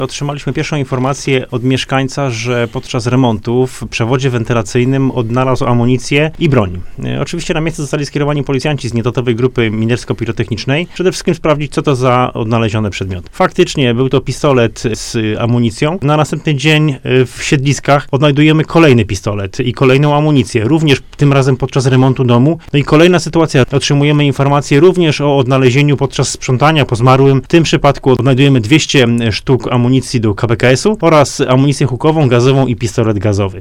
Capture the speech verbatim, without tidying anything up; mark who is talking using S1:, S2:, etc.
S1: Otrzymaliśmy pierwszą informację od mieszkańca, że podczas remontu w przewodzie wentylacyjnym odnalazł amunicję i broń. E, Oczywiście na miejsce zostali skierowani policjanci z niedotowej grupy minersko-pirotechnicznej. Przede wszystkim sprawdzić, co to za odnalezione przedmioty. Faktycznie był to pistolet z amunicją. Na następny dzień e, w Siedliskach odnajdujemy kolejny pistolet i kolejną amunicję, również tym razem podczas remontu domu. No i kolejna sytuacja. Otrzymujemy informację również o odnalezieniu podczas sprzątania po zmarłym. W tym przypadku odnajdujemy dwieście sztuk amunicji do K B K S u oraz amunicję hukową, gazową i pistolet gazowy.